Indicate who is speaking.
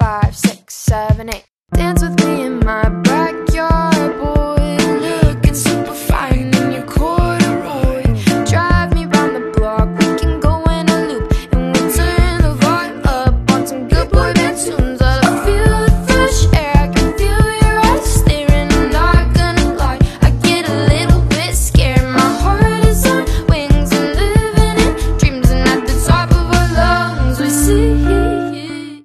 Speaker 1: 5, 6, 7, 8. Dance with me in my